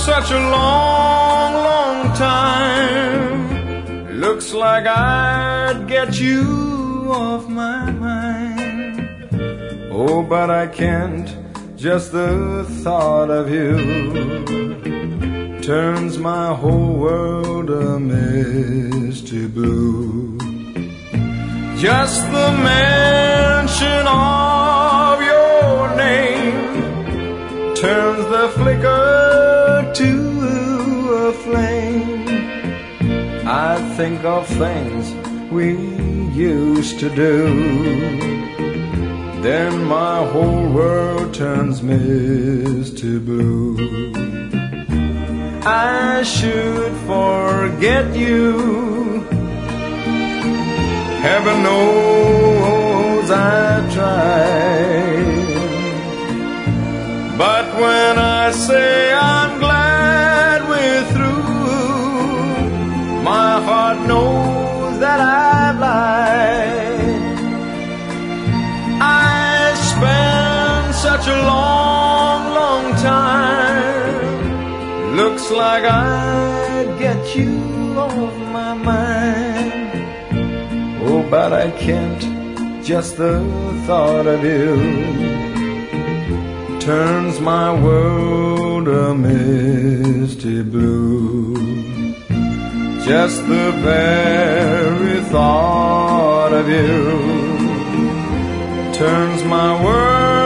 such a long, long time. Looks like I'd get you off my mind. Oh, but I can't, just the thought of you turns my whole world a misty blue. Just the mention of your name turns the flicker to a flame. I think of things we used to do, then my whole world turns misty blue. I should forget you, heaven knows I tried. But when I say I'm glad we're through, my heart knows that I've lied. I spent such a long, long time. Looks like I'd get you off my mind. Oh, but I can't, just the thought of you turns my world a misty blue. Just the very thought of you turns my world